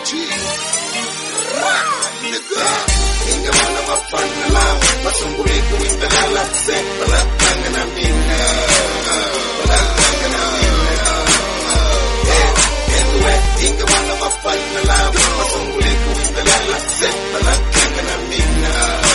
Inga wana mapana lao masunguriku imbelala sempre la tanga na mina inga wana mapana lao masunguriku imbelala sempre la tanga na mina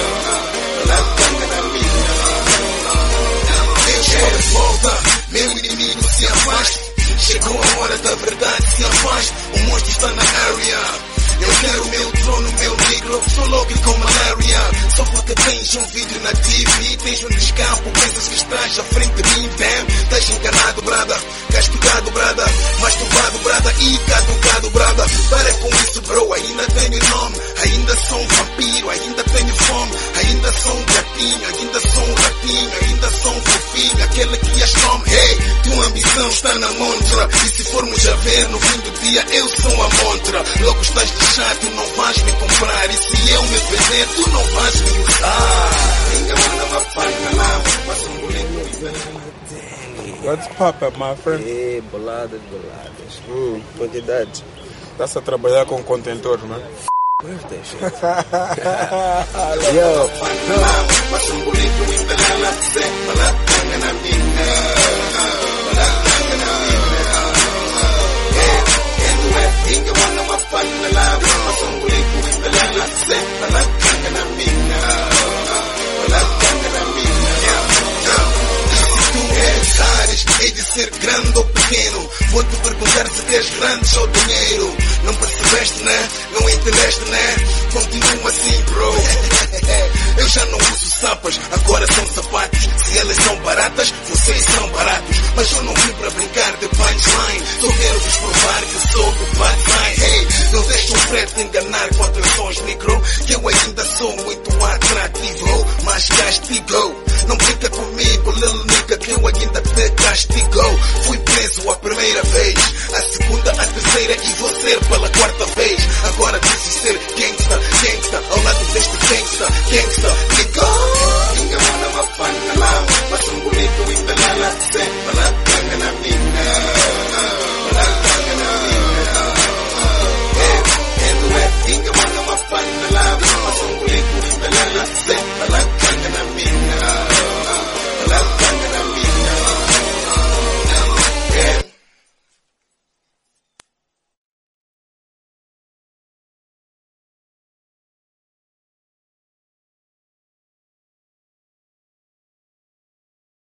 volta, meu inimigo se afaste. Chegou a hora da verdade, se afaste. O monstro está na área. Eu quero meu trono, meu negro, sou louco com malaria. Só porque tens um vídeo na TV, tens um escapo, pensas que estás à frente de mim, damn. Estás enganado, brada, castigado, brada, masturbado, brada e caducado, brada. Para com isso, bro, ainda tenho nome, ainda sou um vampiro, ainda tenho fome, ainda sou um gatinho, ainda sou um ratinho, ainda sou um fofinho, aquele que as come. Hey, tua ambição está na montra, e se formos a ver no fim do dia, eu sou a montra. Logo estás chato, não vais me comprar. E se eu me vender, tu não vais me usar. What's poppin', my friend? Ei, boladas. Quantidade. Estás a trabalhar com contentores, man? Birthday shit. Yo. Hei de ser grande ou pequeno. Vou-te perguntar se queres grandes ou dinheiro. Não percebeste, né? Não entendeste, né? Continua assim, bro. Eu já não uso sapas, agora são sapatos. Se elas são baratas, vocês são baratos. Mas eu não vim para brincar de punchline. Só quero vos provar que sou do bad side. Hey, não deixe um preto enganar com atenções micro, que eu ainda sou muito atrativo. Mas castigo, não brinca comigo, little nigga, que eu ainda te castigo. Fui preso a primeira vez, a segunda, a terceira e vou ser pela quarta vez. Agora diz